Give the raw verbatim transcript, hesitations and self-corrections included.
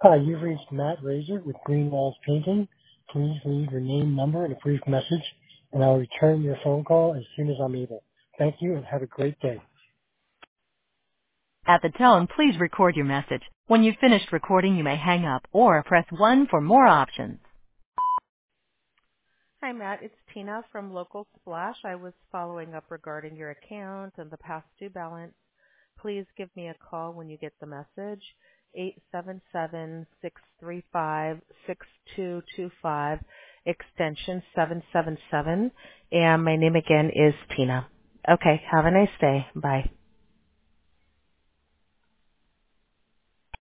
Hi, you've reached Matt Razor with Green Walls Painting. Please leave your name, number, and a brief message, and I'll return your phone call as soon as I'm able. Thank you and have a great day. At the tone, please record your message. When you've finished recording, you may hang up or press one for more options. Hi, Matt. It's Tina from Local Splash. I was following up regarding your account and the past due balance. Please give me a call when you get the message, eight seven seven, six three five, six two two five, extension seven seven seven. And my name again is Tina. Okay, have a nice day. Bye.